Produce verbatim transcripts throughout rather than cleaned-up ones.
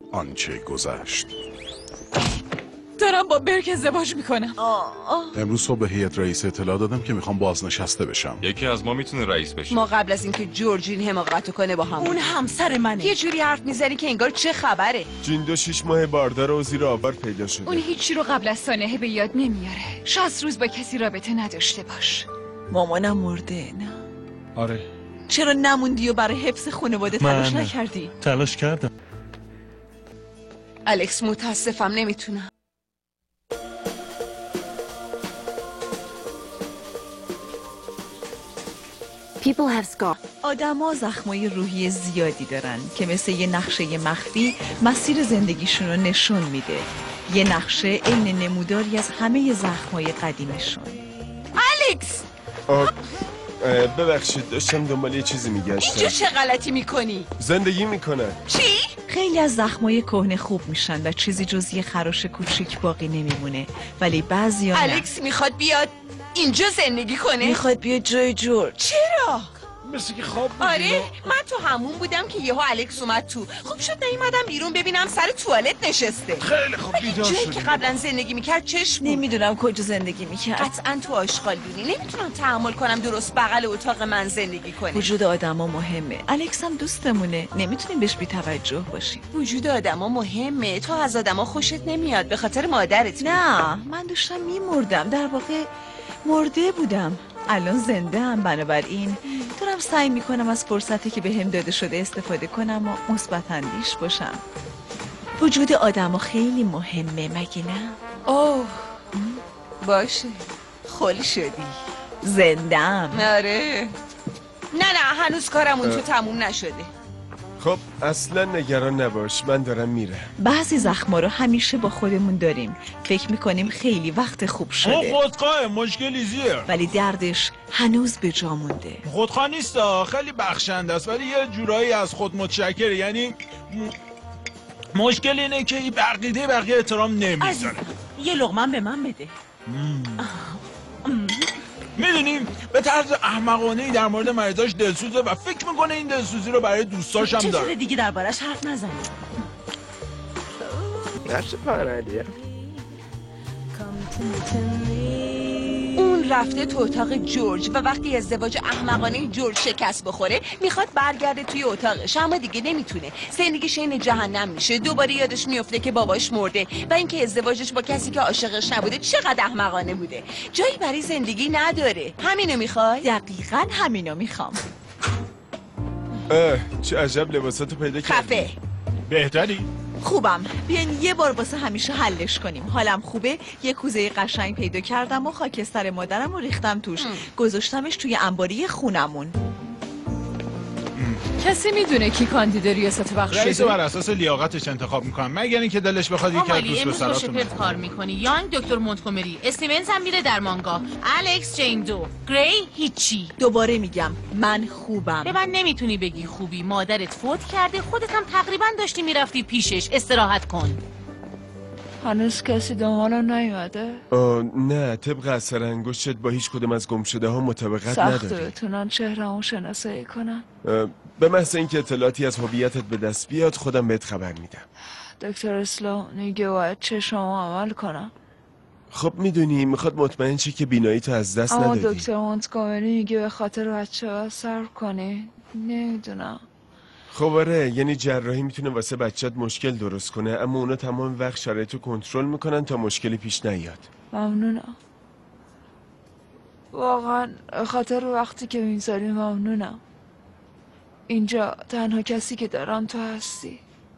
آنچه گذشت. دارم با برک ازدواج میکنم. امروز صبح به هیئت رئیس اطلاع دادم که میخوام بازنشسته بشم. یکی از ما میتونه رئیس بشه. ما قبل از اینکه جورجین حماقتو کنه با هم اون همسر منه. یه جوری حرف میزنی که انگار چه خبره. جین دو شیش ماه باردار و زیر آوار پیدا شده. اون هیچی رو قبل از سانحه به یاد نمیاره. شصت روز با کسی رابطه نداشته باش. مامانم مرده. نه آره. چرا نموندی و برای حفظ خانواده تلاش نکردی؟ تلاش کردم. الکس متاسفم نمیتونم. آدما زخمای روحی زیادی دارن که مثل یه نقشه مخفی مسیر زندگیشون رو نشون میده. یه نقشه عین نموداری از همه زخمای قدیمشون. الکس! آه ببخشید داشتم دنبال یه چیزی میگشتم. اینجا چه غلطی میکنی؟ زندگی میکنن. چی؟ خیلی از زخمای کهنه خوب میشن و چیزی جز یه خراش کوچیک باقی نمیمونه، ولی بعضیا نه. الکس میخواد بیاد اینجا زندگی کنه؟ میخواد بیاد جای جورج. چرا؟ مثل که خواب بود. آره من تو همون بودم که یهو الکس اومد تو. خوب شد نیومدم بیرون ببینم سر توالت نشسته. خیلی خوب بیدار شدی. جایی که قبلا زندگی میکرد چشم بود. نمیدونم کجا زندگی میکرد. قطعا تو آشغالدونی. نمیتونم تحمل کنم درست بغل اتاق من زندگی کنه. وجود آدما مهمه. الکس هم دوستمونه. نمیتونیم بهش بی توجه باشیم. وجود آدما مهمه. تو از آدما خوشت نمیاد به خاطر مادرت. نه من داشتم میمردم. در واقع مرده بودم. الان زنده هم، بنابراین دارم سعی میکنم از فرصتی که بهم داده شده استفاده کنم و مثبت اندیش باشم. وجود آدما خیلی مهمه مگه نه؟ اوه باشه خالی شدی. زندم. آره نه نه هنوز کارم اون تو تموم نشده. خب اصلا نگران نباش من دارم میرم. بعضی زخما رو همیشه با خودمون داریم. فکر میکنیم خیلی وقت خوب شده. اون خودخواه مشکلی زیه. ولی دردش هنوز به جا مونده. خودخواه نیست خیلی بخشنده است ولی یه جورایی از خود متشکره. یعنی مشکل اینه که این بقیده بقیه احترام نمیذاره. یه لقمه به من بده. میدونیم به طرز احمقانه‌ای در مورد مریضاش دلسوزه و فکر میکنه این دلسوزی رو برای دوستاش هم داره. چه دیگه دربارش حرف نزنی. نفس پارادیه. اون رفته تو اتاق جورج و وقتی ازدواج احمقانه جورج شکست بخوره میخواد برگرده توی اتاقش، اما دیگه نمیتونه. زندگیش این جهنم میشه. دوباره یادش میفته که باباش مرده و اینکه ازدواجش با کسی که عاشقش نبوده چقدر احمقانه بوده. جایی برای زندگی نداره. همینو میخوای؟ دقیقاً همینو میخوام. اه چه عجب لباساتو پیدا کردی. خفه. بهتری؟ خوبم. بیاین یه بار واسه همیشه حلش کنیم. حالم خوبه. یه کوزه قشنگ پیدا کردم و خاکستر مادرم رو ریختم توش. گذاشتمش توی انباری خونمون. کسی میدونه کی کاندید ریاست بخش شده؟ رئیس بر اساس لیاقتش انتخاب میکنم مگر اینکه دلش بخواد یکی از دوست پسراتون امروز کار میکنی. یانگ دکتر مونتگومری، استیونز هم میره در مانگا، الکس جین دو، گری هیچی. دوباره میگم من خوبم. به من نمیتونی بگی خوبی. مادرت فوت کرده، خودت هم تقریبا داشتی میرفتی پیشش. استراحت کن. هنوز کسی دنبالم نیومده؟ آه نه طبق اثر انگشتت با هیچ کدوم از گمشده ها مطابقت نداری. سخته بتونن چهره‌مو شناسایی کنن. به محض اینکه اطلاعاتی از هویتت به دست بیاد خودم بهت خبر میدم. دکتر اسلام میگه باید چشمو عمل کنم. خب میدونی میخواد مطمئن چی که بینایی تو از دست اما ندادی. دکتر مونتگومری میگه به خاطر بچه ها صبر کنی. نمیدونم. خب آره یعنی جراحی میتونه واسه بچت مشکل درست کنه اما اونا تمام وقت شرایطو کنترل میکنن تا مشکلی پیش نیاد. ممنونم. واقعا خاطر وقتی که میذاری ممنونم. اینجا تنها کسی که دارم تو هستی.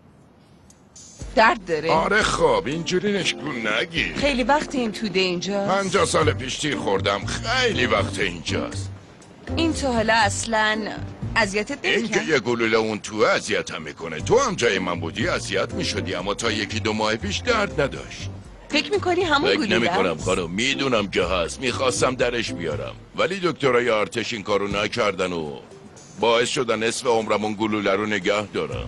درد داره؟ آره خب اینجوری نشکون نگی. خیلی وقت این توده اینجا. پنجاه سال پیش تیر خوردم. خیلی وقت اینجاست. این تو حالا اصلا اذیتت این که نمی‌کنه؟ یه گلوله اون تو اذیتم میکنه. تو هم جای من بودی اذیت میشدی اما تا یکی دو ماه پیش درد نداشت. فکر میکنی همون فکر گلوله نمی کنم است؟ خانم. میدونم که هست. میخواستم درش بیارم ولی دکترای ارتش این کارو نکردن و باعث شدن نصف عمرمون گلوله رو نگه دارم.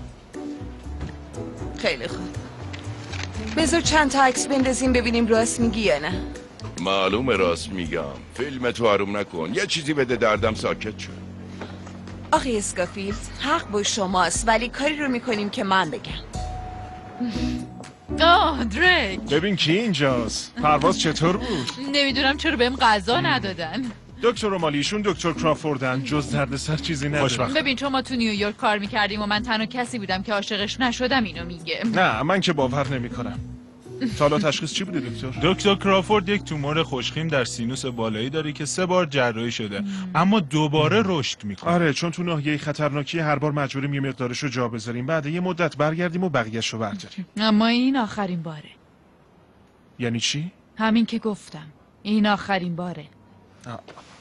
خیلی خوب. بذار چند تا عکس بندازیم ببینیم راست میگی یا نه. معلومه راست میگم. فیلم تو حروم نکن. یه چیزی بده دردم ساکت شد. آقای اسکافیلد حق با شماست ولی کاری رو میکنیم که من بگم. آه دریک، ببین کی اینجاست. پرواز چطور بود؟ نمیدونم چرا بهم غذا ندادن. دکتر رومالیشون دکتر کرافوردن، جز دردسر چیزی نداره. ببین چون ما تو نیویورک کار میکردیم و من تنها کسی بودم که عاشقش نشدم اینو میگه. نه من که باور نمیکنم. تا حالا تشخیص چی بوده دکتر؟ دکتر کرافورد یک تومور خوشخیم در سینوس بالایی داره که سه بار جراحی شده اما دوباره رشد میکنه. آره چون تو ناحیه خطرناکی هر بار مجبوریم یه مقدارشو جا بذاریم، بعد یه مدت برگردیم و بقیه‌شو برداریم. اما این آخرین باره. یعنی چی؟ همین که گفتم، این آخرین باره. آه.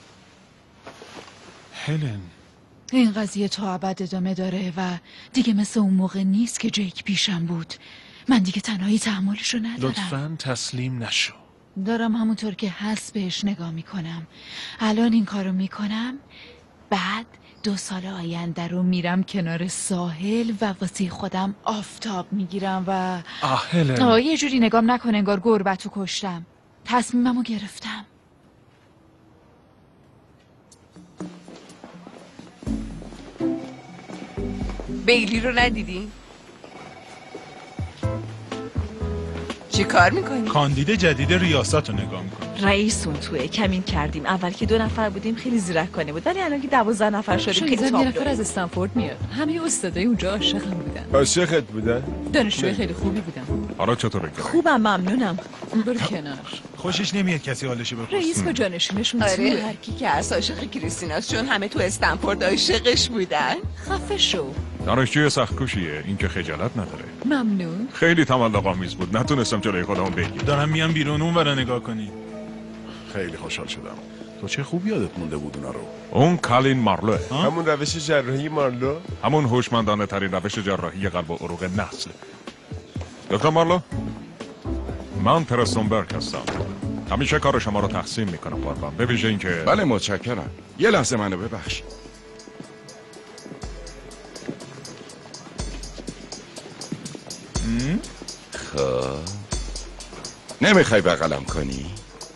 هلن، این قضیه تا ابد ادامه داره و دیگه مثل اون موقع نیست که جیک پیشم بود. من دیگه تنهایی تحملشو ندارم. لطفاً تسلیم نشو. دارم همونطور که هست بهش نگاه میکنم. الان این کارو میکنم، بعد دو سال آینده رو میرم کنار ساحل و واسه خودم آفتاب میگیرم و آه هلن. آه یه جوری نگام نکن انگار گربتو کشتم. تصمیممو گرفتم. بیلی رو ندیدی؟ چی کار میکنی؟ کاندید جدید ریاست رو نگاه میکنه. رئیس اون توه. کمین کردیم. اول که دو نفر بودیم خیلی زیرکانه بود، ولی الان که دوازده نفر شدیم خیلی شنیدم یه نفر تابلو. از استنفورد میاد. همه استادای اونجا عاشقم بودن. عاشقت بودن؟ دانشجوی خیلی خوبی بودن. حالا چطوره؟ خوبم، ممنونم. برو کنار. خوشش نمیاد کسی حالشو بپرسه. رئیس کجا نشونشون آره توه. هر کی که هست عاشق کریستیناست، چون همه تو استنفورد عاشقش بودن. خفه شو. دانشجوی سخت‌کوشیه، این که خجالت نداره. ممنون. خیلی تملق‌آمیز بود، نتونستم جلوی خودمو بگیرم. دارم میام بیرون اون ورا نگاه کنی. خیلی خوشحال شدم. تو چه خوب یادت مونده بود اونا رو. اون کالین مارلوه. همون روش جراحی مارلو؟ همون هوشمندانه ترین روش جراحی قلب و عروق نسل. دکتر مارلو، من پرستونبرگ هستم. همیشه کار شما رو تقسیم میکنم قربان، به ویژه اینکه بله متشکرم. یه لحظه منو ببخش. خب نمیخوای بغلم کنی؟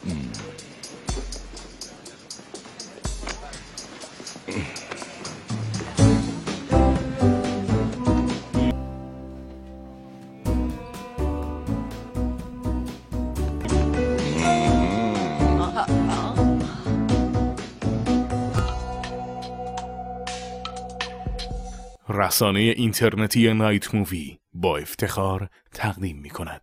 رسانه اینترنتی نایت مووی با افتخار تقدیم می کند.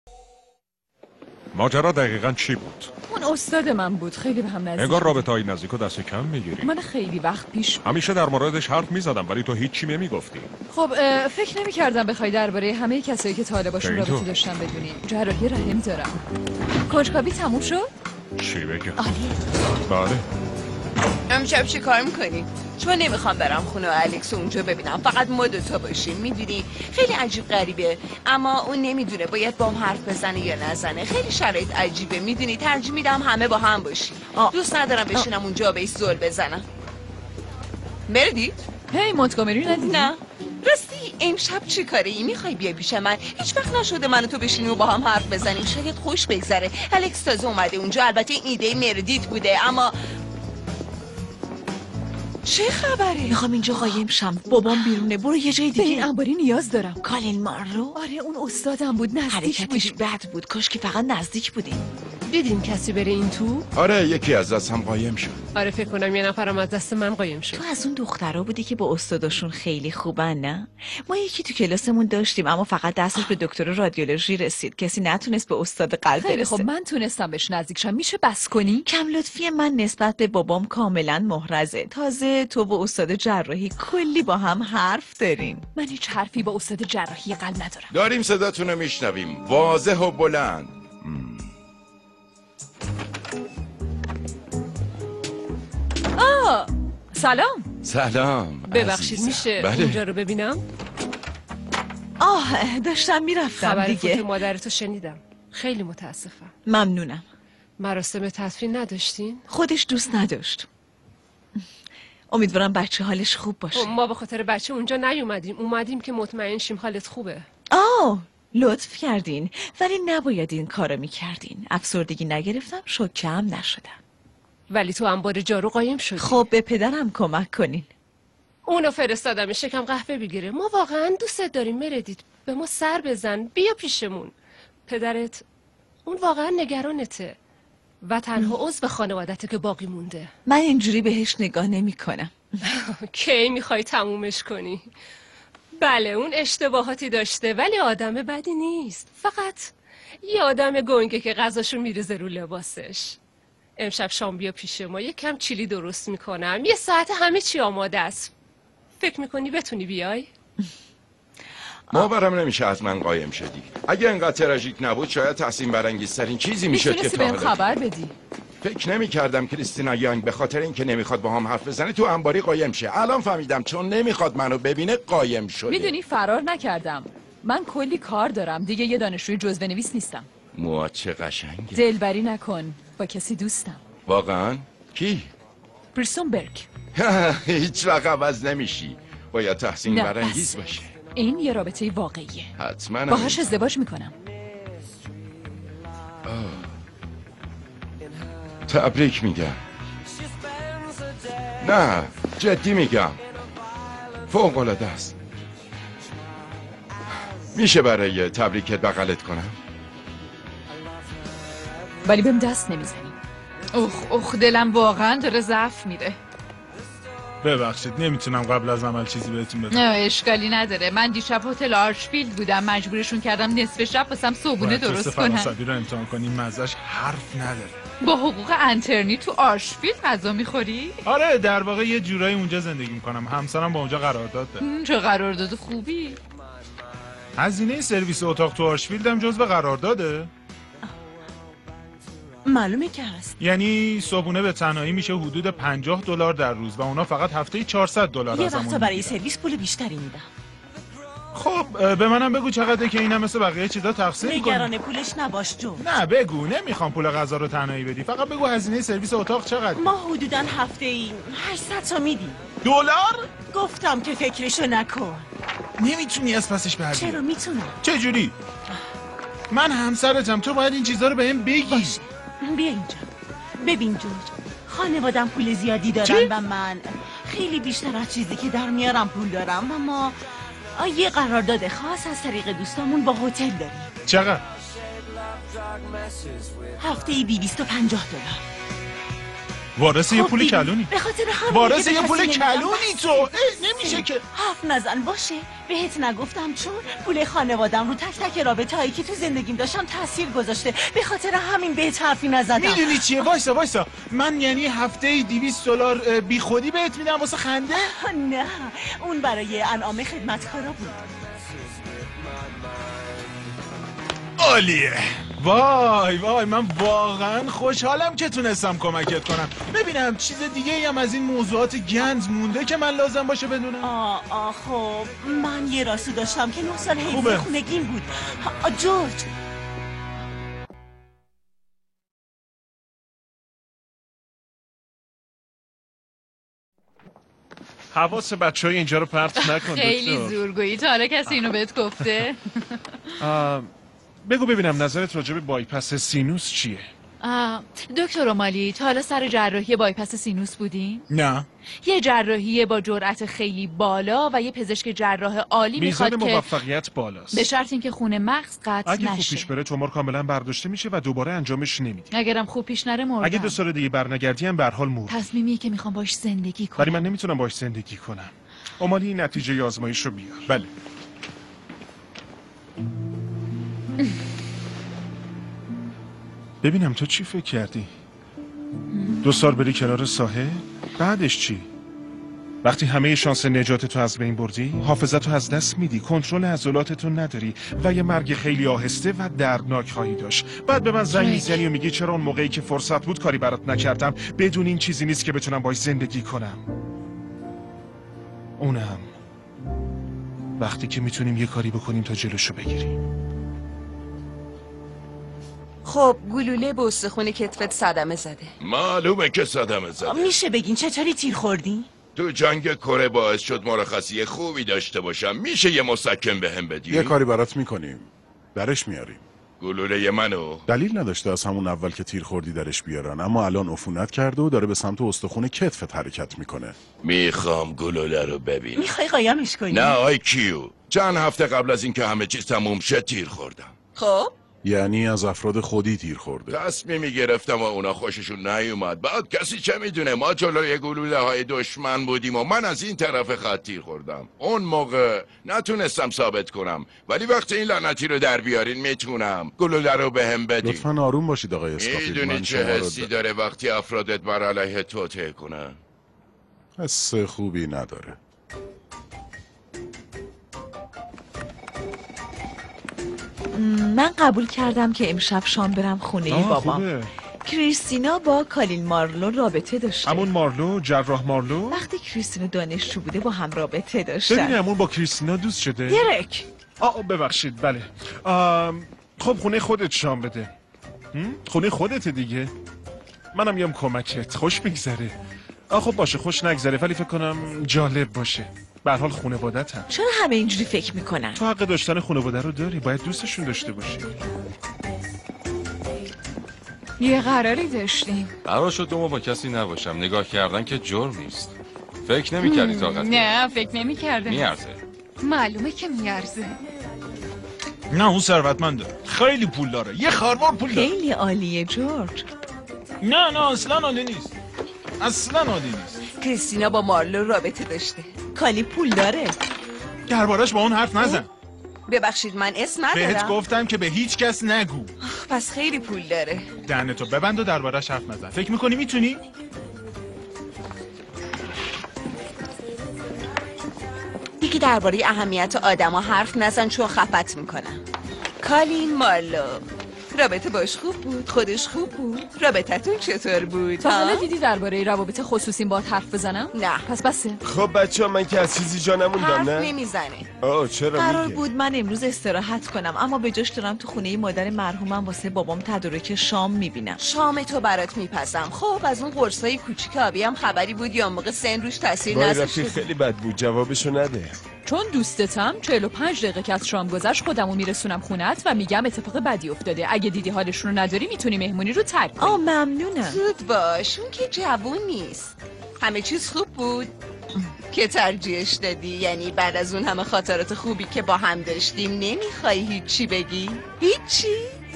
ماجرا دقیقاً چی بود؟ اون استاد من بود. خیلی به هم نزدیک. انگار رابطه های نزدیک و دست کم میگیری. من خیلی وقت پیش. همیشه در موردش حرف میزدم ولی تو هیچی نمیگفتی. خب اه، فکر نمی کردم بخوای درباره همه کسایی که تا حالا باشون اینطور. رابطه داشتم بدونی. جراحی رحم دارم. کنجکاوی تموم شد؟ چی بگم؟ عالی. بله. امشب چی کار میکنی؟ چون نمیخوام برم خونه الکس اونجا ببینم، فقط ما دوتا باشیم. میدونی خیلی عجیب غریبه، اما اون نمیدونه باید با هم حرف بزنه یا نزنه. خیلی شرایط عجیبه. میدونی ترجیح میدم همه با هم باشیم. دوست ندارم بشینم اونجا بهش زل بزنم. مردید؟ هی مونتگومری ندیدی؟ نه. راستی امشب چی کاره ای؟ میخوای بیای پیش من؟ هیچ وقت نشده من و تو بشینیم و با هم حرف بزنیم. شاید خوش بگذره. الکس تازه اومده اونجا. البته این ایده مردید بوده، اما چه خبره؟ میخوام اینجا قایم شم. بابام بیرونه. برو یه جای به این دیگه. انباری نیاز دارم. کالین مارلو؟ آره اون استادم بود. نزدیک حرکتش بودیم. بد بود. کاش که فقط نزدیک بودیم. دیدین کسی بره این تو؟ آره یکی از دست هم قایم شد. آره فکر کنم یه نفرم از دست من قایم شد. تو از اون دخترها بودی که با استاداشون خیلی خوبن نه؟ ما یکی تو کلاسمون داشتیم اما فقط دستش به دکتر رادیولوژی رسید. کسی نتونست به استاد قلب خیلی برسه. خب من تونستم بهش نزدیک شم. میشه بس کنی؟ کم لطفی من نسبت به بابام کاملا محرزه. تازه تو و استاد جراحی کلی با هم حرف دارین. من هیچ حرفی با استاد جراحی قلب ندارم. داریم صداتون رو میشنویم واضح و بلند. آه سلام. سلام ببخشید عزیزم. میشه بله. اونجا رو ببینم؟ آه داشتم میرفتم خبر دیگه. فوت مادرتو شنیدم. خیلی متاسفم. ممنونم. مراسم تدفین نداشتین؟ خودش دوست نداشت. امیدوارم بچه حالش خوب باشه. ما به خاطر بچه اونجا نیومدیم. اومدیم که مطمئن شیم حالت خوبه. آه لطف کردین، ولی نباید این کارو میکردین. افسردگی نگرفتم، شوکه هم نشدم. ولی تو انبار جارو قایم شدی. خب به پدرم کمک کنین. اونو فرستادم شکم قهوه بگیره. ما واقعا دوستت داریم مردید. به ما سر بزن، بیا پیشمون. پدرت اون واقعا نگرانته و تنها عضو خانوادته که باقی مونده. من اینجوری بهش نگاه نمی کنم. کی میخوای تمومش کنی؟ بله اون اشتباهاتی داشته ولی آدم بدی نیست. فقط یه آدم گنگه که غذاشو میریزه رو لباسش. امشب شام بیا پیش ما، یه کم چیلی درست میکنم. یه ساعت همه چی آماده است. فکر میکنی بتونی بیای؟ باورم نمیشه از من قایم شدی. اگه انقدر تراژیک نبود شاید تحسین برانگیزترین چیزی میشد که تا بهم خبر بدی. فکر نمی کردم کریستینا یانگ به خاطر اینکه نمیخواد با هم حرف بزنه تو انباری قایم شه. الان فهمیدم چون نمیخواد منو ببینه قایم شده. میدونی فرار نکردم. من کلی کار دارم. دیگه یه دانشجوی جزوه نویس نیستم. موات چه قشنگه. دلبری نکن. با کسی دوستم. واقعا؟ کی؟ پرسونبرگ. هیچ وقت عوض نمیشی. باید تحسین برانگیز باشه. این یه رابطه واقعیه. حتما. باهاش ازدواج میکنم. تبریک میگم. نه جدی میگم. فوق العاده است. میشه برای تبریکت بغلت کنم؟ ولی بهم دست نمیزنی. اخ اخ دلم واقعا داره ضعف میره. ببخشید نمیتونم قبل از عمل چیزی بهتون بدم. نه اشکالی نداره. من دیشب هتل آرشفیلد بودم، مجبورشون کردم نصف شب واسم صبحونه درست کنم. فرانسوی رو امتحان کنیم مزهش حرف نداره. با حقوق انترنی تو آرشفیلد غذا میخوری؟ آره در واقع یه جورایی اونجا زندگی میکنم. همسرم با اونجا قرارداد داره. چه قرارداد خوبی. هزینه سرویس اتاق تو آرشفیلد هم جزو قرارداده؟ معلومه که هست. یعنی صبحونه به تنهایی میشه حدود پنجاه دلار در روز و اونا فقط هفته چهارصد دلار یه ازمون وقتا برای سرویس پول بیشتری میدم. خب به منم بگو چقدره که اینم مثل بقیه چیزا تقسیم کنیم. نگران پولش نباش جو. نه بگو نمیخوام پول غذا رو تنهایی بدی. فقط بگو هزینه سرویس اتاق چقدر؟ ما حدوداً هفته ای هشتصد تا میدیم. دلار؟ گفتم که فکرشو نکن. نمیتونی از پسش بر بیاری. چرا میتونم؟ چه جوری؟ من همسرتم، تو باید این چیزا رو بهم بگی. باشه. بیا اینجا. ببین جورج، خانوادم پول زیادی دارن چی؟ و من خیلی بیشتر از چیزی که در میارم پول دارم و ما یه قرارداد خاص از طریق دوستامون با هتل داریم. چقدر؟ هفته ای دویست و پنجاه دلار. وارث یه پول خب کلونی. به خاطر همین وارث دیگه یه به پول کسی نمیگم. کلونی تو. نمیشه که. حرف نزن باشه. بهت نگفتم چون پول خانوادم رو تک تک رابطه هایی که تو زندگیم داشتم تاثیر گذاشته. به خاطر همین بهت حرفی نزدم. میدونی چیه؟ وایسا وایسا. من یعنی هفته ای دویست دلار بی خودی بهت میدم واسه خنده؟ نه اون برای انعام خدمتکارا بود. عالیه. وای وای من واقعا خوشحالم که تونستم کمکت کنم. ببینم چیز دیگه هم از این موضوعات گنز مونده که من لازم باشه بدونم. آه آه خب من یه راسو داشتم که نه سال حیث خوبه. خونگیم بود. آه جورج حواس بچه های اینجا رو پرت نکن. خیلی دکتر. زورگویی. تا حالا کسی اینو بهت گفته؟ آه، بگو ببینم نظرت راجع به بایپس سینوس چیه؟ آه، دکتر اومالی تا حالا سر جراحی بایپس سینوس بودین؟ نه. یه جراحی با جرأت خیلی بالا و یه پزشک جراح عالی میزان میخواد که موفقیت بالاست. به شرط اینکه خون مغز قطع اگه خوب نشه. پیش بره تومور کاملا برداشته میشه و دوباره انجامش نمیدی. اگرم خوب پیش نره مردم. اگه دو سال دیگه برنگردی هم به هر حال مرد. تصمیمیه که میخوام باش زندگی کنم. ولی من نمیتونم باش زندگی کنم. اومالی نتیجه آزمایش رو بیار. بله. ببینم تو چی فکر کردی؟ دو سال بری کنار ساحل؟ بعدش چی؟ وقتی همه شانس نجات تو از بین بردی، حافظت تو از دست میدی، کنترل عضلاتت رو نداری و یه مرگ خیلی آهسته و دردناک خواهی داشت. بعد به من زنگ میزنی و میگی چرا اون موقعی که فرصت بود کاری برات نکردم، بدون این چیزی نیست که بتونم باش زندگی کنم. اونم وقتی که میتونیم یه کاری بکنیم تا جلوشو بگیریم. خب گلوله به استخون کتفت صدمه زده. معلومه که صدمه زده. میشه بگین چطوری تیر خوردی؟ تو جنگ کره باعث شد مرخصی خوبی داشته باشم. میشه یه مسکن بهم بدی؟ یه کاری برات میکنیم. درش میاریم. گلوله منو. دلیل نداشته از همون اول که تیر خوردی درش بیارن، اما الان عفونت کرده و داره به سمت استخون کتفت حرکت میکنه. میخوام گلوله رو ببینم. میخوای قایمش کنی؟ نه آی کیو، چند هفته قبل از اینکه همه چیز تموم شد تیر خوردم. خب یعنی از افراد خودی تیر خورده. تصمیمی گرفتم و اونا خوششون نیومد. بعد کسی چه میدونه، ما جلوی گلوله های دشمن بودیم و من از این طرف خط تیر خوردم. اون موقع نتونستم ثابت کنم، ولی وقتی این لعنتی رو در بیارین میتونم. گلوله رو بهم بدین. لطفاً آروم باشید آقای اسکافیلد. میدونی چه حسی داره وقتی افرادت بر علیه توطئه کنن؟ حس خوبی نداره. من قبول کردم که امشب شام برم خونه بابام. خوبه. کریستینا با کالین مارلو رابطه داشته. همون مارلو، جراح مارلو؟ وقتی کریستینا دانشجو بوده با هم رابطه داشتن. ببینی همون با کریستینا دوست شده؟ درک. آه ببخشید بله. آم، خب خونه خودت شام بده. هم؟ خونه خودت دیگه. منم میام کمکت. خوش میگذره. آه خب باشه، خوش نگذره ولی فکر کنم جالب باشه. به هر حال خانواده‌تن. چرا همه اینجوری فکر میکنن؟ تو حق داشتن خانواده رو داری، باید دوستشون داشته باشی. یه قراری داشتیم. قرار شد دو ماه با کسی نباشم. نگاه کردن که جرم نیست. فکر نمی کردی طاقت نه فکر نمی کردم. میارزه. معلومه که میارزه. نه اون ثروتمنده، خیلی پول داره، یه خروار پول داره. خیلی عالیه جورج. نه نه اصلا عالی نیست، اصلا عالی نیست. کریستینا با مارلو رابطه داشته. کالی پول داره. دربارش با اون حرف نزن. ببخشید من اسم ندارم. بهت گفتم که به هیچ کس نگو. پس خیلی پول داره. دهنتو ببند و دربارش حرف نزن. فکر میکنی میتونی؟ دیگه درباره اهمیت آدما حرف نزن چون خفت میکنم. کالین مارلو رابطه باش خوب بود؟ خودش خوب بود؟ رابطتون چطور بود؟ تا حالا دیدی درباره روابط خصوصی با حرف بزنم؟ نه. پس بسه. خب بچه ها من که از چیزی جا نموندم حرف نه؟ نمیزنه. آه چرا قرار میگه؟ بود من امروز استراحت کنم اما به جاش دارم تو خونه مادر مرحومم واسه بابام تدارک شام میبینم. شام تو برات میپزم. خب از اون قرصای کوچیک آبی هم خبری بود یا موقع سن روش تاثیر وای نذاشته؟ رفیق خیلی بد بود، جوابشو نده. چون دوستتم چهل و پنج دقیقه که از شام گذشت خودمو میرسونم خونت و میگم اتفاق بدی افتاده. اگه دیدی حالشون رو نداری میتونی مهمونی رو ترک کنی. آه ممنونم. زود باش، اون که جوون نیست. همه چیز خوب بود که ترجیحش دادی؟ یعنی بعد از اون همه خاطرات خوبی که با هم داشتیم نمیخوای هیچی بگی؟ هیچی؟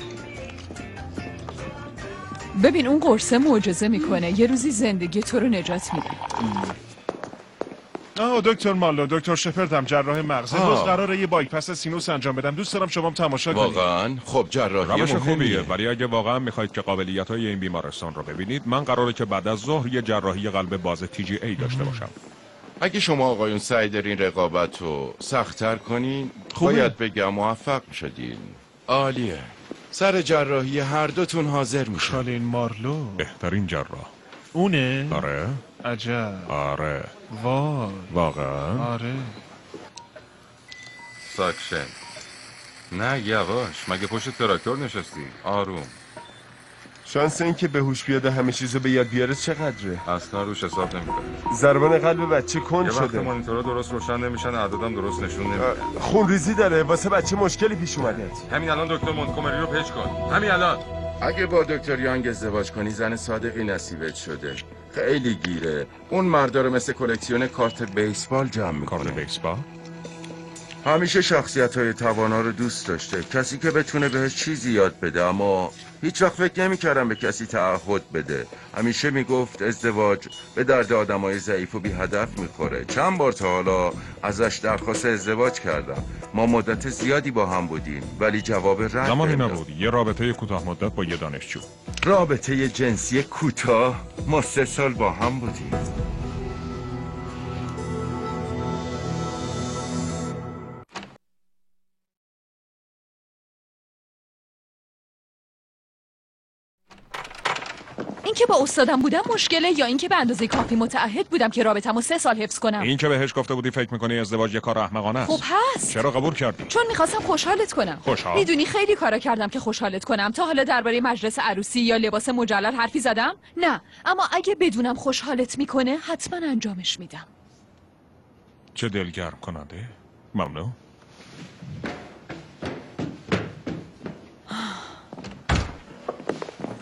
ببین اون قرصه معجزه میکنه، یه روزی زندگی تو رو نجات میده. آه دکتر مارلو، دکتر شپردم، جراح مغز. امروز قراره یه بایپاس سینوس انجام بدم. دوست دارم شما هم تماشا کنید. واقعا؟ خب جراحی روش مهمیه. خوبیه، ولی اگه واقعا میخواید که قابلیت‌های این بیمارستان رو ببینید، من قراره که بعد از ظهر یه جراحی قلب باز تی جی ای داشته باشم. اگه شما آقایون سعی دارین رقابت رو سخت‌تر کنین، خوبه. باید بگم موفق شدین. عالیه. سر جراحی هر دوتون حاضر میشن. کالین مارلو بهترین جراح. اونه؟ آره. عجب. آره. وای. واقعا؟ آره. ساکشن. نه یواش، مگه پشت تراکتور نشستی؟ آروم. شانس این که به هوش بیاد و همه چیزو به یاد بیاره چقدره؟ اصلا روش حساب نمیکنه. ضربان قلب بچه کند یه وقت شده. مانیتورها درست روشن نمیشن، اعدادم درست نشون نمیدن. خونریزی داره، واسه بچه مشکلی پیش اومده. همین الان دکتر مونتگومری رو پیچ کن. همین الان. اگه با دکتر یانگ ازدواج کنی زن صادقی نصیبت شده. خیلی گیره. اون مردا رو مثل کلکسیون کارت بیسبال جمع میکنه. کارت بیسبال؟ همیشه شخصیت های توانا رو دوست داشته. کسی که بتونه بهش چیزی یاد بده، اما هیچ وقت فکر نمی‌کردم به کسی تعهد بده. همیشه میگفت ازدواج به درد آدمای ضعیف و بی هدف میخوره. چند بار تا حالا ازش درخواست ازدواج کردم. ما مدت زیادی با هم بودیم ولی جواب رد زمانی نمی‌داد. نبود، یه رابطه کوتاه مدت با یه دانشجو. رابطه جنسی کوتاه؟ ما سه سال با هم بودیم. اینکه با استادم بودم مشکله یا اینکه به اندازه کافی متعهد بودم که رابطمو سه سال حفظ کنم؟ این که بهش گفته بودی فکر میکنی ازدواج یه کار احمقانه است. خب هست. چرا قبول کردی؟ چون میخواستم خوشحالت کنم. خوشحال؟ میدونی خیلی کارا کردم که خوشحالت کنم. تا حالا درباره مجلس عروسی یا لباس مجلل حرفی زدم؟ نه، اما اگه بدونم خوشحالت میکنه حتما انجامش میدم. چه دلگرم کننده. ممنون.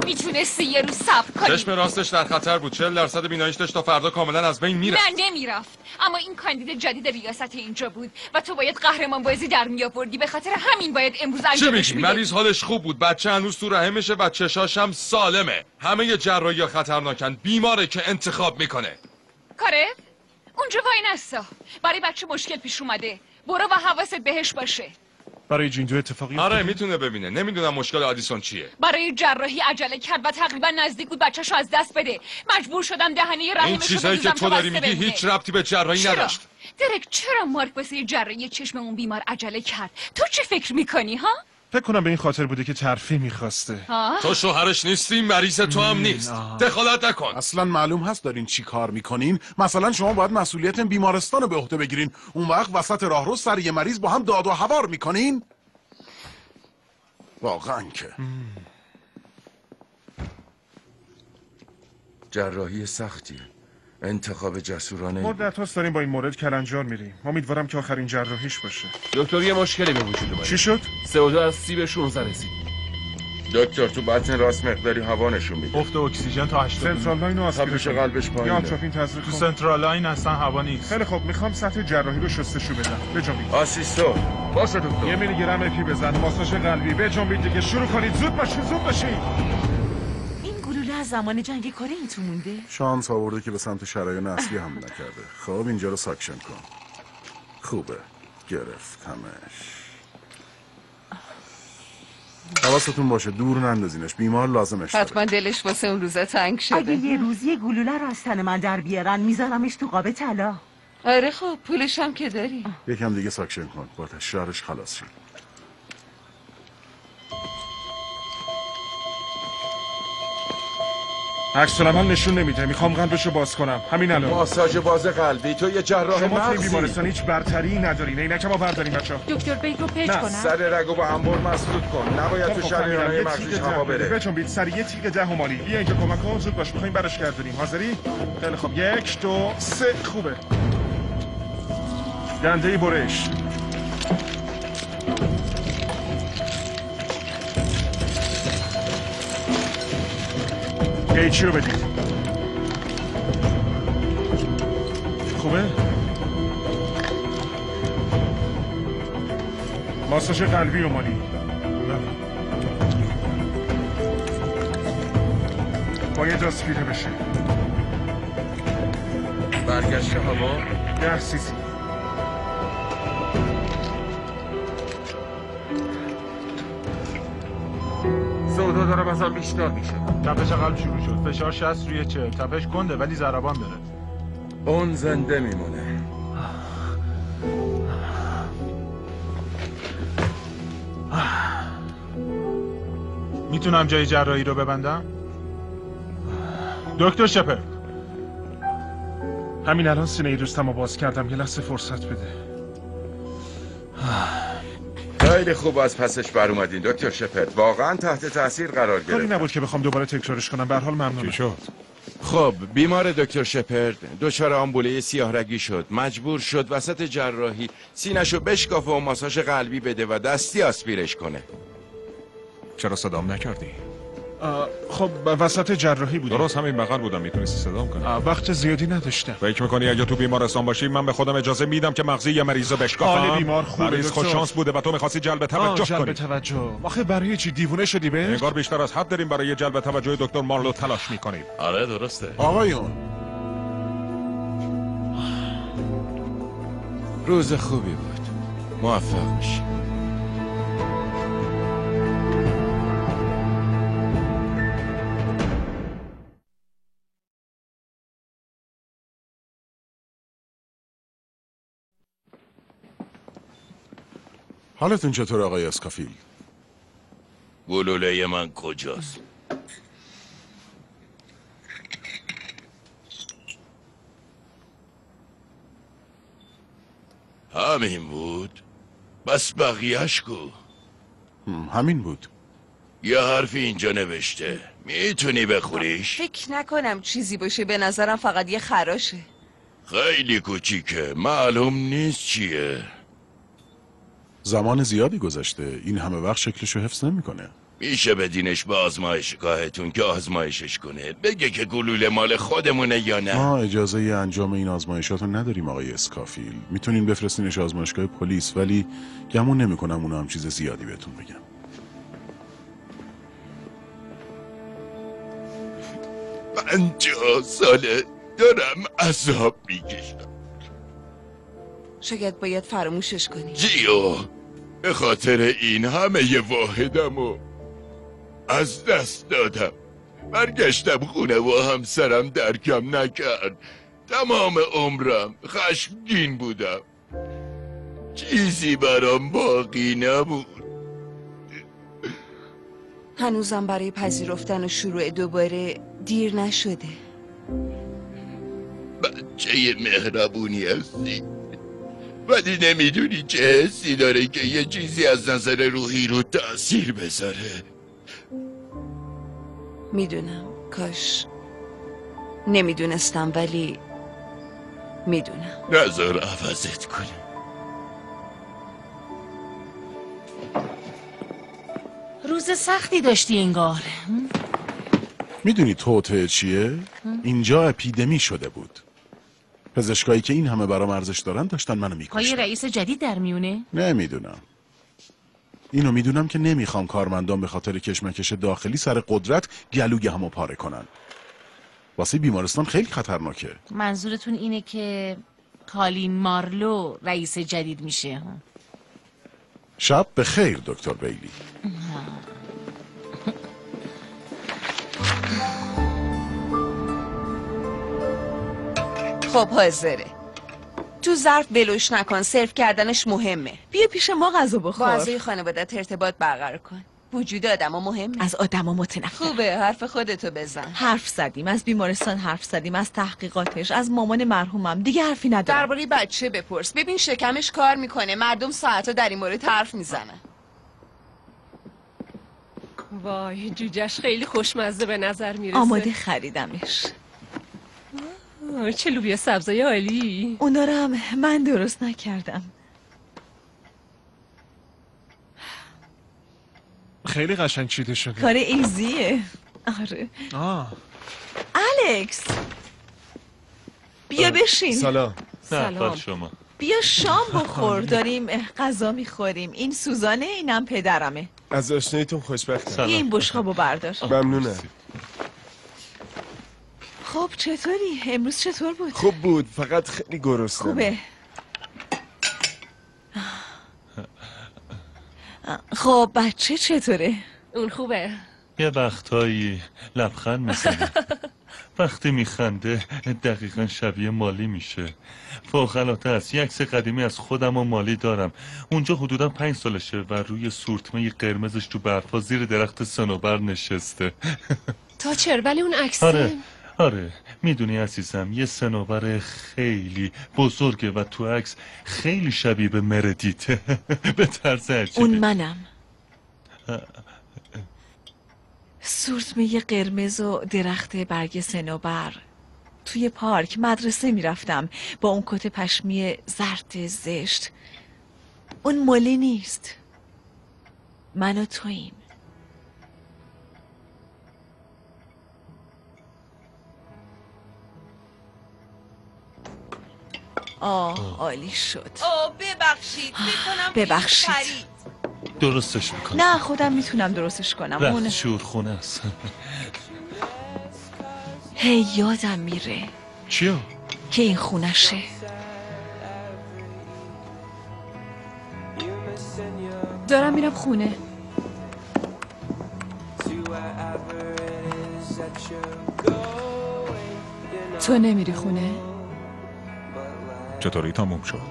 میتونستی یه روز صبر کنی. چشم راستش در خطر بود. چهل درصد بیناییش داشت تا فردا کاملا از بین میره. نه نمیرفت. اما این کاندید جدید ریاست اینجا بود و تو باید قهرمان بازی در میآوردی. به خاطر همین باید امروز انجامش چه میدی. میگی؟ مریض حالش خوب بود. بچه هنوز تو رحمشه و چشاش هم سالمه. همه جراحی خطرناکن. بیماره که انتخاب میکنه. کاره؟ اونجا وای نستا. برای بچه مشکل پیش اومده. برو و حواست بهش باشه. برای جیندو اتفاقی آره میتونه ببینه. نمیدونم مشکل آدیسون چیه. برای جراحی عجله کرد و تقریبا نزدیک بود بچه‌شو از دست بده. مجبور شدم دهنه رحمش رو این چیزایی که تو داری میگی هیچ ربطی به جراحی نداشت. درک چرا مارک واسه جراحی چشم اون بیمار عجله کرد؟ تو چی فکر میکنی ها؟ فکر کنم به این خاطر بوده که ترفیع میخواسته. تو شوهرش نیستی، مریض تو هم نیست. دخالت نکن. اصلا معلوم هست دارین چی کار میکنین؟ مثلا شما باید مسئولیت این بیمارستان رو به عهده بگیرین، اون وقت وسط راهرو سر یه مریض با هم داد و هوار میکنین؟ واقعا که جراحی سختیه. انتخاب جسورانه. مدت هاست داریم با این مورد کلنجار میریم. امیدوارم که آخرین جراحیش باشه. دکتر یه مشکلی به وجود اومد. چی شد؟ سه و دو از سی به شانزده رسید. دکتر تو بطن راست مقداری هوا نشون میده. افت اکسیژن تا هشتاد. سنترال لاین رو تپش قلبش پایینه. یا آتروفین تزریق تو کن. سنترال لاین اصلا هوا نیست. خیلی خوب میخوام سطح جراحی رو شستشو بدم. بجنبید. آسیستور. باشه دکتر. یه میلی گرم اپی بزن. ماساژ قلبی. بجنبید دیگه. شروع کنید. زود باشین زود باشین. این گلوله از زمان جنگ کره این تو مونده. شانس آورده که به سمت شرایان اصلی حمله نکرده. خب اینجا رو ساکشن کن. خوبه. گرفتمش. حواستون باشه دور نندازینش. بیمار لازمش داره. حتما دلش واسه اون روزا تنگ شده. اگه یه روزی گلوله رو از تن من در بیارن میذارمش تو قاب طلا. آره خب پولش هم که داری. یکم دیگه ساکشن کن. با تشرارش خلاص شد. عکس العمل نشون نمیده. میخوام قلبشو باز کنم همین الان. ماساژ باز قلبی. تو یه جراح شما توی مغزی. بیمارستان هیچ برتری ندارین. عینکمو بردارین بچه‌ها. دکتر بیگ رو پیچ کنم. سر رگو با انبر مسدود کن. نباید تو شریان‌های مغزیش هوا بره. بچون سر یه تیغ ده مالی. بیا اینجا کمک کن. زود باش. می‌خوایم برش گردونیم. حاضری؟ خیلی خوب. یک دو سه. خوبه. دنده برش. قیچی رو بدید. خوبه؟ ماساژ قلبی و مالی. باید آسپیره بشه. برگشت هوا. ده سیسی. سودا داره مثلا بیشتر میشه. تپش قلب شروع شد. فشار شصت روی چهل. تپش کنده ولی ضربان داره. اون زنده میمونه. میتونم جای جراحی رو ببندم؟ دکتر شپرد. همین الان سینه دوستمو باز کردم. یه لحظه فرصت بده. خیلی خوب از پسش بر اومدین دکتر شپرد. واقعا تحت تاثیر قرار کاری گرفت. نبود که بخوام دوباره تکرارش کنم. به هر حال ممنونم. چی شد؟ خب بیمار دکتر شپرد دچار آمبوله سیاه رگی شد. مجبور شد وسط جراحی سینه‌شو بشکافه و ماساژ قلبی بده و دستی آسپیرش کنه. چرا صدام نکردی؟ خب وسط جراحی بودم. درست همین بغل بودم. میتونستی صدام کنی. وقت زیادی نداشتم. فکر میکنی اگه تو بیمارستان باشی من به خودم اجازه میدم که مغزی یه مریضو بشکافم؟ حال بیمار خوبه مریض خوش شانس بوده و تو میخواستی جلب توجه جلب کنی. توجه. آخه برای چی دیوونه شدی به؟ انگار بیشتر از حد داریم برای جلب توجه دکتر مارلو تلاش میکنیم. آره درسته. آقایون روز خوبی بود. موفق باشی. حالتون چطور آقای اسکافیل؟ گلوله من کجاست؟ همین بود؟ بس بقیهش کو؟ همین بود. یه حرفی اینجا نوشته. میتونی بخوریش؟ فکر نکنم چیزی باشه. به نظرم فقط یه خراشه. خیلی کوچیکه. معلوم نیست چیه. زمان زیادی گذشته. این همه وقت شکلشو حفظ نمیکنه. میشه بدینش به آزمایشگاهتون که آزمایشش کنه، بگه که گلوله مال خودمونه یا نه. ما اجازه انجام این آزمایشاتو نداریم آقای اسکافیل. میتونین بفرستینش آزمایشگاه پلیس، ولی گمون نمیکنم اونا هم چیز زیادی بهتون بگم. پنجاه ساله دارم عذاب میکشم. شاید باید فراموشش کنی. جیو، به خاطر این همه ی واحدمو از دست دادم. برگشتم خونه و همسرم درکم نکرد. تمام عمرم خشمگین بودم. چیزی برام باقی نبود. هنوزم برای پذیرفتن و شروع دوباره دیر نشده. بچه مهربونی هستی، ولی نمیدونی چه حسی داره که یه چیزی از نظر روحی رو تأثیر بذاره. میدونم، کاش نمیدونستم، ولی میدونم. نظر عوضت کنه. روز سختی داشتی انگار. میدونی توطئه چیه؟ اینجا اپیدمی شده بود. پزشکایی که این همه برام ارزش دارن داشتن منو میکشتن. پای رئیس جدید در میونه؟ نمیدونم. اینو میدونم که نمیخوام کارمندان به خاطر کشمکش داخلی سر قدرت گلوی همو پاره کنن. واسه بیمارستان خیلی خطرناکه. منظورتون اینه که کالین مارلو رئیس جدید میشه؟ شب به خیر دکتر بیلی. خب حاضره. تو ظرف بلوش نکن، سرو کردنش مهمه. بیا پیش ما غذا بخور. با اعضای خانوادت ارتباط برقرار کن. وجود آدم مهمه. از آدم ها متنفر. خوبه، حرف خودتو بزن. حرف زدیم، از بیمارستان حرف زدیم، از تحقیقاتش، از مامان مرحومم. دیگه حرفی ندارم. درباره بچه بپرس، ببین شکمش کار میکنه. مردم ساعتا در این مورد حرف میزنن. وای، جوجهش خیلی خوشمزه به نظر میرسه. آماده خریدمش. آه، چه لوبیا سبزای عالی. اونا رو هم من درست نکردم. خیلی قشنگ چیده شده. کار ایزیه. آره. آه. الکس بیا بشین. سلام. سلام شما. بیا شام بخور. داریم غذا میخوریم. این سوزانه، اینم پدرمه. از آشناییتون خوشبختم. بیا این بشقابو بردار. ممنونم. خب چطوری؟ امروز چطور بود؟ خوب بود، فقط خیلی گرسنم. خوبه. خب بچه چطوره؟ اون خوبه. یه وقتایی لبخند میزنه. وقتی میخنده دقیقا شبیه مالی میشه. فوق‌العاده است. یه عکس قدیمی از خودم و مالی دارم. اونجا حدودا پنج سالشه و روی سورتمه قرمزش تو برفا زیر درخت صنوبر نشسته. تا چر ولی اون عکس. آره آره میدونی عزیزم، یه صنوبر خیلی بزرگه و تو عکس خیلی شبیه به مردیته. به طرز عجیبی. اون منم. سورتمه قرمز و درخت برگ صنوبر. توی پارک مدرسه میرفتم با اون کت پشمی زرد زشت. اون مالی نیست، من و توییم. آه عالی شد. آه ببخشید، میکنم ببخشید. درستش میکنم. نه خودم میتونم درستش کنم. رفت اون شورخونه است. هی یادم میره. چیو؟ که این خونشه. دارم میرم خونه. تو نمیری خونه؟ چطوری تموم شد؟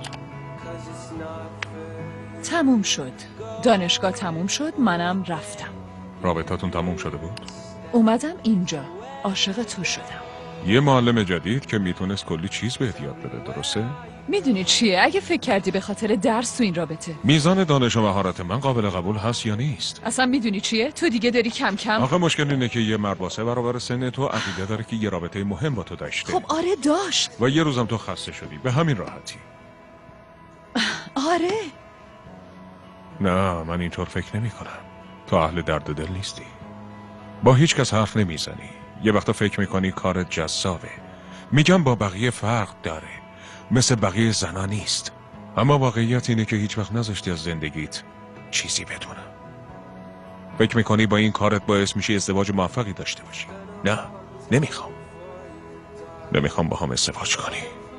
تموم شد. دانشگاه تموم شد، منم رفتم. رابطتون تموم شده بود؟ اومدم اینجا، عاشق تو شدم. یه معلم جدید که میتونست کلی چیز بهت یاد بده، درسته؟ میدونی چیه؟ اگه فکر کردی به خاطر درس تو این رابطه. میزان دانش و مهارت من قابل قبول هست یا نیست؟ اصلا میدونی چیه؟ تو دیگه داری کم کم. آخه مشکل اینه که یه مرد واسه برابر سن تو عقیده داره که یه رابطه مهم با تو داشته. خب آره داشت. و یه روزم تو خسته شدی، به همین راحتی. آره. نه، من اینطور فکر نمی کنم. تو اهل درد دل نیستی. با هیچ کس حرف نمیزنی. یه وقتا فکر میکنی کارت جذابه. میگم با بقیه فرق داره. مثل بقیه زنا نیست. اما واقعیت اینه که هیچ وقت نذاشتی از زندگیت چیزی بدونم. فکر میکنی با این کارت باعث میشه ازدواج موفقی داشته باشی. نه، نمیخوام. نمیخوام با هم ازدواج کنی.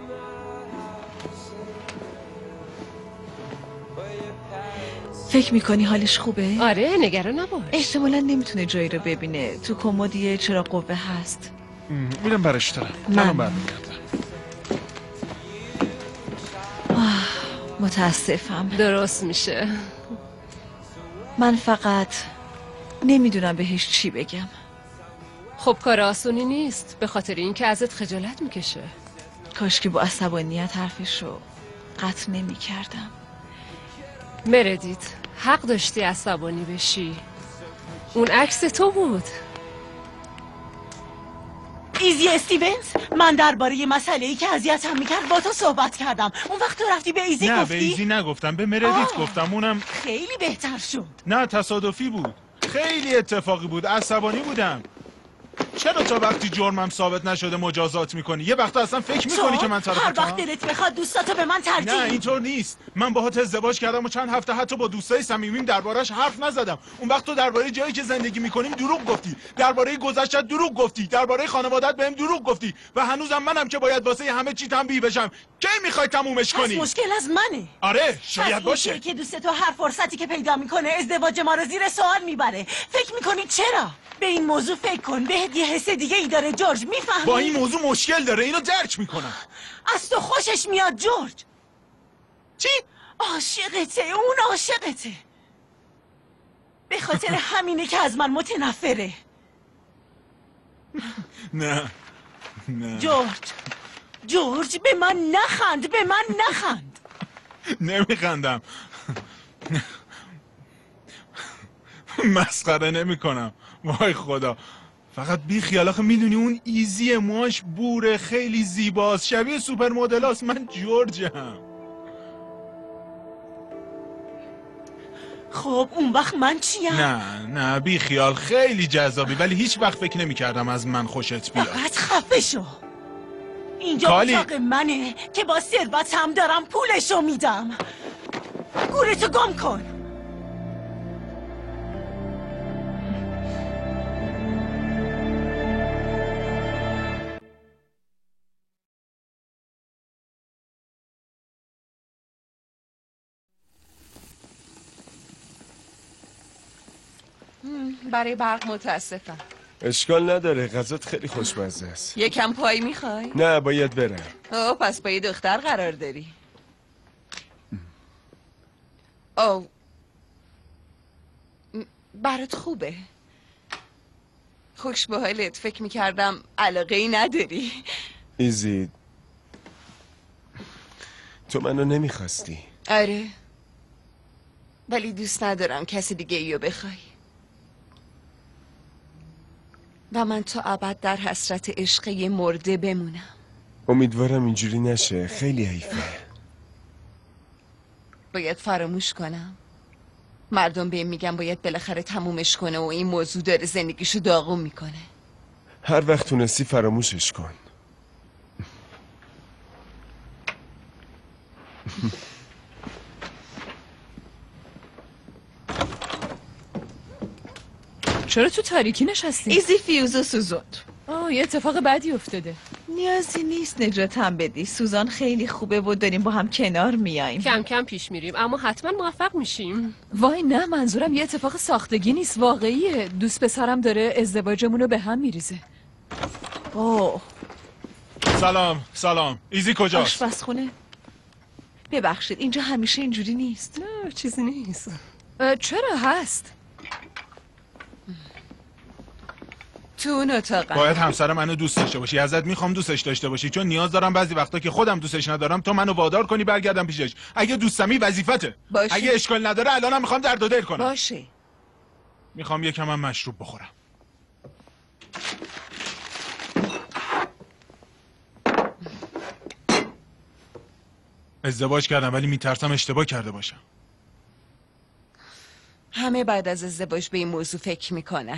فکر میکنی حالش خوبه؟ آره، نگران نباش. احتمالا نمیتونه جایی رو ببینه. تو کمدیه چرا قوه هست. میرم برش دارم. من برمیگردم. متاسفم. درست میشه. من فقط نمیدونم بهش چی بگم. خب کار آسونی نیست، به خاطر اینکه ازت خجالت میکشه. کاش که با عصبانیت حرفشو قطع نمی کردم. مردیت، حق داشتی عصبانی بشی. اون عکس تو بود. ایزی استیونز، من درباره مسئله‌ای که اذیتم میکرد با تو صحبت کردم. اون وقت تو رفتی به ایزی نه گفتی؟ به ایزی نگفتم، به مردیت گفتم. اونم خیلی بهتر شد. نه، تصادفی بود. خیلی اتفاقی بود. عصبانی بودم. چرا تا وقتی جرمم ثابت نشده مجازات میکنی؟ یه وقتا اصلا فکر میکنی که من طرف هر تو وقت دلت بخواد دوستاتو به من ترجیح نه اینطور نیست. من باهات ازدواج کردم و چند هفته حتی با دوستای صمیمیم دربارش حرف نزدم. اون وقت تو درباره جایی که زندگی میکنیم دروغ گفتی، درباره گذشتت دروغ گفتی، درباره خانوادت بهم دروغ گفتی و هنوزم منم که باید واسه همه چی تنبیه بشم. کی میخوای تمومش کنی؟ پس مشکل از منه. آره شاید باشه. که دوست تو هر فرصتی که پیدا میکنه ازدواج ما رو زیر سوال میبره. فکر میکنی چرا؟ به این موضوع فکر کن. بهت یه حس دیگه ای داره جورج، میفهمی؟ با این موضوع مشکل داره، اینو درک میکنم. از تو خوشش میاد جورج. چی؟ عاشقته، اون عاشقته. به خاطر همینه که از من متنفره. نه نه جورج جورج به من نخند، به من نخند. نمیخندم. مسخره نمی کنم. وای خدا، فقط بی خیال. آخه میدونی اون ایزی موهاش بوره، خیلی زیباست، شبیه سوپر مدلاست. من جورجم. خب اون وقت من چیم؟ نه نه بی خیال، خیلی جذابی، ولی هیچ وقت فکر نمی کردم از من خوشت بیاد. فقط خفه شو. اینجا کالی. اتاق منه که با ثروتم دارم پولشو میدم. گورتو گم کن. برای برق متاسفم. اشکال نداره، غذات خیلی خوشمزه است. یکم پای میخوای؟ نه باید برم. اوه پس با یه دختر قرار داری. اوه برات خوبه. خوش به حالت. فکر میکردم علاقه ای نداری. ایزی تو منو نمیخواستی. آره ولی دوست ندارم کسی دیگه ایو بخوای و من تا ابد در حسرت عشق یه مرده بمونم. امیدوارم اینجوری نشه، خیلی حیفه. باید فراموش کنم. مردم بهم میگن باید بالاخره تمومش کنه و این موضوع داره زندگیشو داغون میکنه. هر وقت تونستی فراموشش کن. چرا تو تاریکی نشستی؟ ایزی فیوزو سوزوند. آه یه اتفاق بدی افتاده. نیازی نیست نجاتم بدی. سوزان خیلی خوبه و داریم با هم کنار میاییم. کم کم پیش میریم اما حتما موفق میشیم. وای نه، منظورم یه اتفاق ساختگی نیست، واقعیه. دوست پسرم داره ازدواجمون رو به هم میریزه. اوه سلام سلام. ایزی کجاست؟ آشپزخونه. ببخشید اینجا همیشه اینجوری نیست. نه چیزی نیست. چرا هست؟ تو اون اتاقم. باید همسر منو دوست داشته باشی. ازت میخوام دوستش داشته باشی، چون نیاز دارم بعضی وقتا که خودم دوستش ندارم تو منو وادار کنی برگردم پیشش. اگه دوستمی وظیفته. باشه. اگه اشکال نداره الانم میخوام درد و دل کنم. باشه. میخوام یکم هم مشروب بخورم. ازدواج کردم ولی میترسم اشتباه کرده باشم. همه بعد از ازدواج به این موضوع فکر میکنن.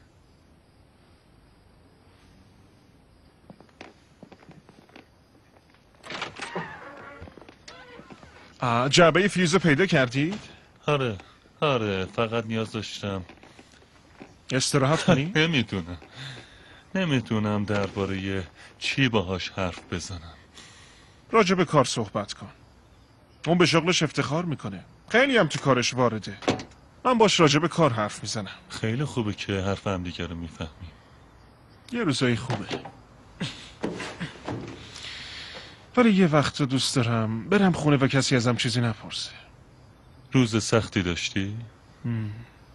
آه جعبه فیوز پیدا کردید؟ آره آره فقط نیاز داشتم استراحت کنی؟ نمیتونم نمیتونم درباره چی باهاش حرف بزنم. راجع به کار صحبت کن. اون به شغلش افتخار میکنه. خیلی هم تو کارش وارده. من باش راجع به کار حرف میزنم. خیلی خوبه که حرف هم دیگه رو میفهمیم. یه روزایی خوبه. ولی یه وقت دوست دارم برم خونه و کسی ازم چیزی نپرسه. روز سختی داشتی؟ مم.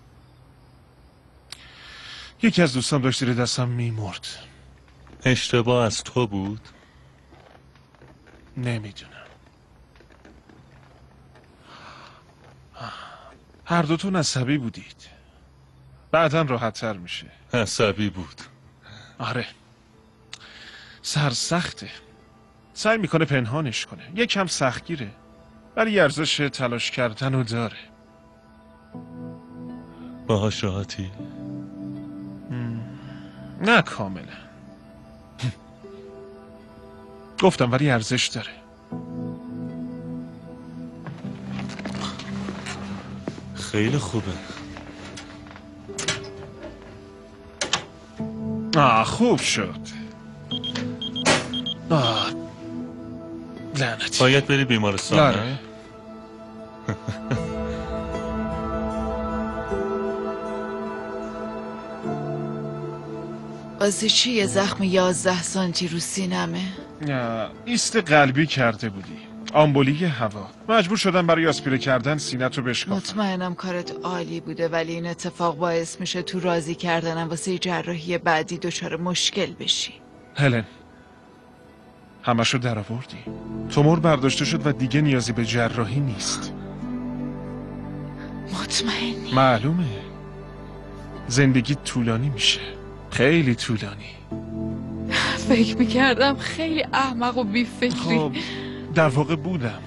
یکی از دوستام داشت زیر دستم میمرد. اشتباه از تو بود؟ نمیدونم. هر دوتون عصبی بودید. بعداً راحت تر میشه. عصبی بود. آره. سرسخته. سعی میکنه پنهانش کنه. یکم سختگیره. ولی ارزش تلاش کردن رو داره. باهاش راحتی؟ نه کاملا. گفتم ولی ارزش داره. خیلی خوبه. آه خوب شد. آه لعنتی. باید بری بیمارستان. آره. واسه چی یه زخم یازده سانتی رو سینمه؟ ایست قلبی کرده بودی. آمبولی هوا. مجبور شدم برای آسپیره کردن سینت رو بشکافم. مطمئنم کارت عالی بوده ولی این اتفاق باعث میشه تو راضی کردنم واسه جراحی بعدی دچار مشکل بشی. هلن همشو در آوردی. تومور برداشته شد و دیگه نیازی به جراحی نیست. مطمئنی؟ معلومه. زندگی طولانی میشه. خیلی طولانی. فکر میکردم خیلی احمق و بیفکری. خب در واقع بودم.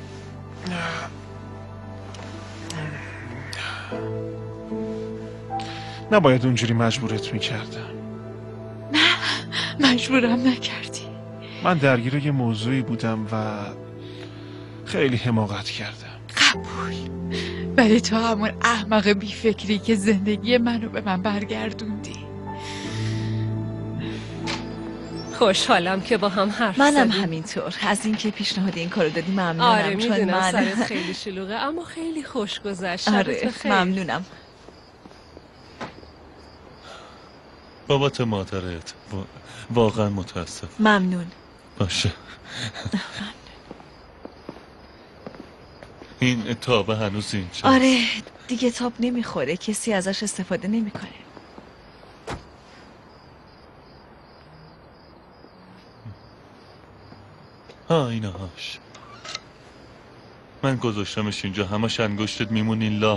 نباید اونجوری مجبورت میکردم. نه مجبورم نکردی. من درگیر یه موضوعی بودم و خیلی حماقت کردم. قبول. ولی تو همون احمق بیفکری که زندگی منو به من برگردوندی. خوشحالم که با هم حرف منم زدیم. همینطور. از اینکه پیشنهاد این کارو دادی ممنونم. آره چون میدونم من... سرت خیلی شلوغه اما خیلی خوش گذشت. آره ممنونم. بابات مادرت وا... واقعا متاسف. ممنون. باشه. این تابه هنوز اینجاست. آره دیگه تاب نمیخوره. کسی ازش استفاده نمیکنه. ها اینهاش. من گذاشتمش اینجا همش انگشتت میمونین لا.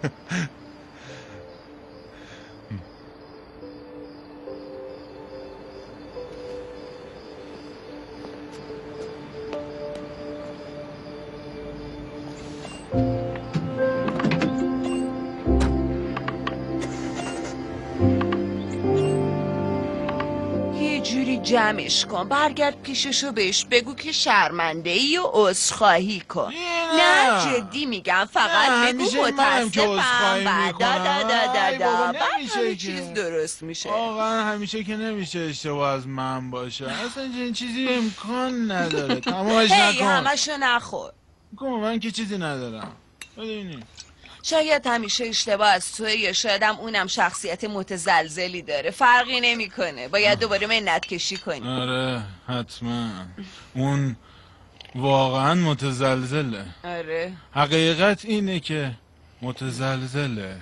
جمعش کن. برگرد پیششو بهش بگو که شرمنده ای و عذرخواهی کن. نه جدی میگم. فقط بگو متاسفم. بعد دا دا دا دا بعد همه چیز درست میشه. واقعا همیشه که نمیشه اشتباه از من باشه. اصلا این چیزی امکان نداره. تمامش هی نکن. همشو نخور. کن من که چیزی ندارم. ببینی شاید همیشه اشتباه از توه یا شاید هم اونم شخصیت متزلزلی داره. فرقی نمیکنه. باید دوباره منت کشی کنی. آره حتما. اون واقعا متزلزله. آره حقیقت اینه که متزلزله.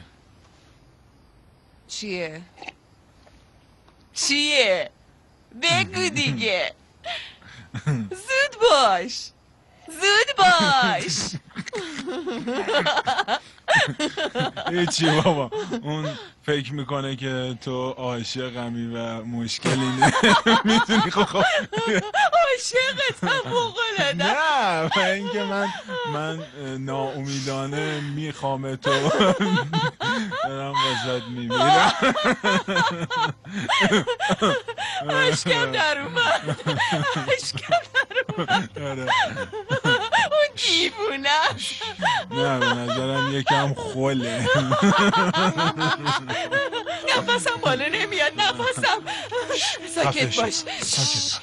چیه؟ چیه؟ بگو دیگه. زود باش. زود باش. هیچی بابا، اون فکر میکنه که تو عاشقمی و مشکلی نه. میتونی خب خب عاشقتم بقول نه، و اینکه من من ناامیدانه میخوام تو دارم واسط میمیرم. عشقم در اومد، عشقم در اومد. اون دیوونه نه، به نظرم یکم خوله. نفسم بالا نمیاد، نفسم. ساکت باش. ساکت.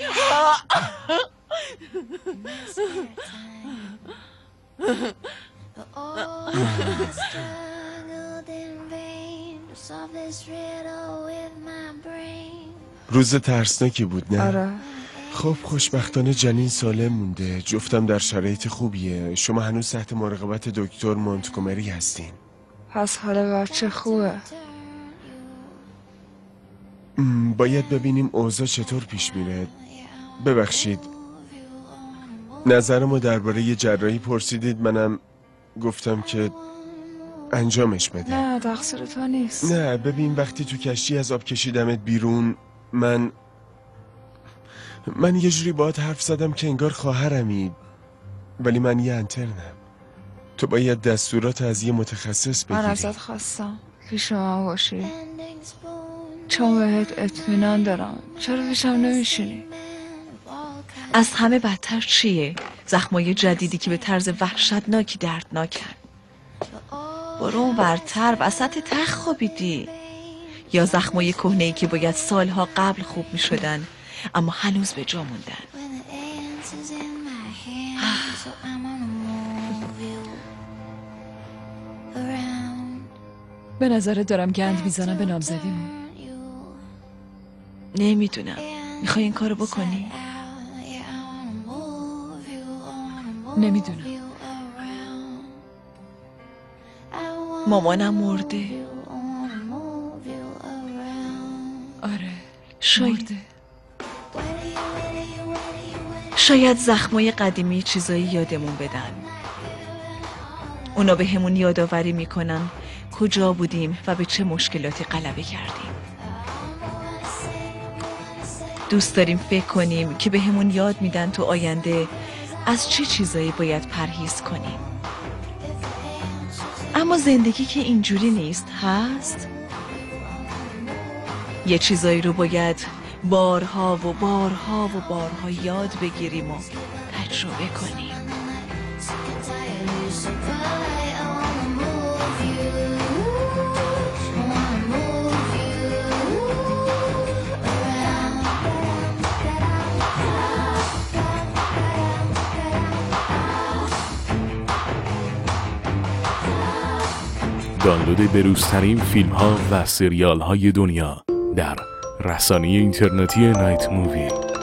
روز ترسناکی بود نه؟ آره. خب خوشبختانه جنین سالم مونده، جفتم در شرایط خوبیه. شما هنوز تحت مراقبت دکتر مونتگومری هستین. پس حال بچه خوبه. م، باید ببینیم اوضاع چطور پیش میره. ببخشید، نظرمو درباره یه جراحی پرسیدید، منم گفتم که انجامش بده. نه تقصیر تو نیست. نه ببین، وقتی تو کشتی از آب کشیدمت بیرون، من من یه جوری باهات حرف زدم که انگار خواهرمی، ولی من یه انترنم. تو باید دستورات از یه متخصص بگیری. من ازت خواستم پیش من باشی، چون بهت اطمینان دارم. چرا پیشم نمیشینی؟ از همه بدتر چیه؟ زخمای جدیدی که به طرز وحشتناکی دردناکن. برو اون برتر، وسط تخت خوابیدی. یا زخمای کهنه‌ای که باید سالها قبل خوب می شدن اما هنوز به جا موندن. به نظرت دارم گند میزنم به نامزدیمون؟ نمیدونم. میخوای این کارو بکنی؟ نمیدونم. مامانم مرده. آره شاید مرده. شاید زخمای قدیمی چیزایی یادمون بدن. اونا به همون یادآوری میکنن کجا بودیم و به چه مشکلاتی غلبه کردیم. دوست داریم فکر کنیم که به همون یاد میدن تو آینده از چه چیزایی باید پرهیز کنیم. اما زندگی که اینجوری نیست، هست؟ یه چیزایی رو باید بارها و بارها و بارها یاد بگیریم و تجربه کنیم. دانلود بروزترین فیلم ها و سریال های دنیا در رسانه اینترنتی نایت مووی.